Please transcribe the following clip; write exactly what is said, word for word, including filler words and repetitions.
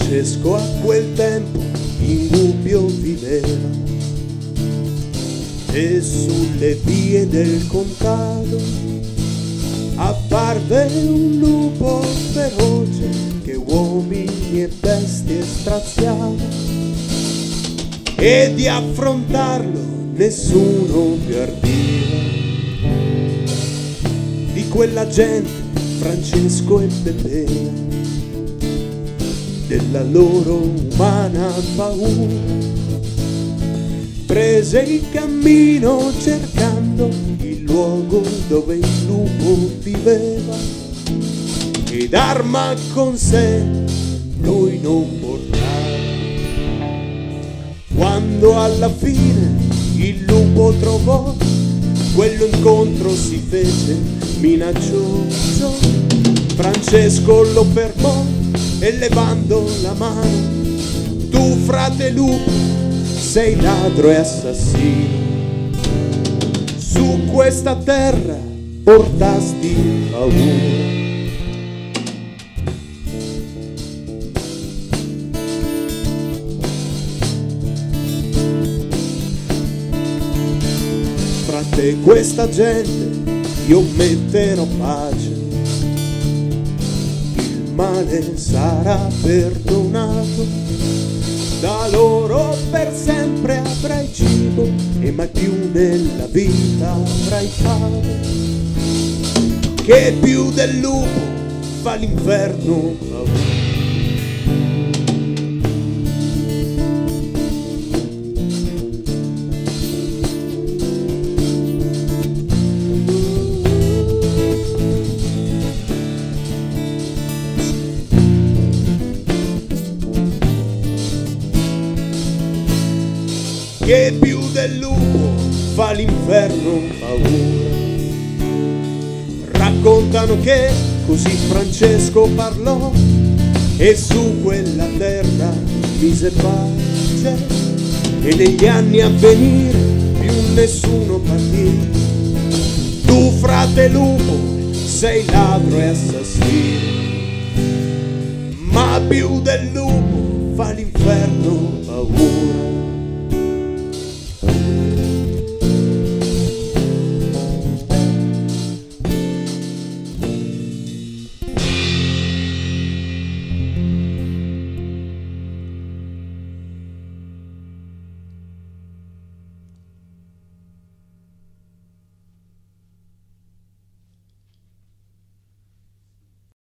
Francesco a quel tempo in dubbio viveva e sulle vie del contado apparve un lupo feroce che uomini e bestie straziava, e di affrontarlo nessuno più ardiva. Di quella gente Francesco ebbe pena, della loro umana paura, prese il cammino cercando il luogo dove il lupo viveva, ed arma con sé lui non portava. Quando alla fine il lupo trovò, quello incontro si fece minaccioso. Francesco lo fermò e levando la mano: tu frate lupo sei ladro e assassino, su questa terra portasti paura. Frate, questa gente io metterò pace, il male sarà perdonato, da loro per sempre avrai cibo e mai più nella vita avrai fame, che più del lupo fa l'inferno paura. Che più del lupo fa l'inferno paura. Raccontano che così Francesco parlò e su quella terra mise pace, e negli anni a venire più nessuno partì. Tu frate lupo sei ladro e assassino, ma più del lupo fa l'inferno paura.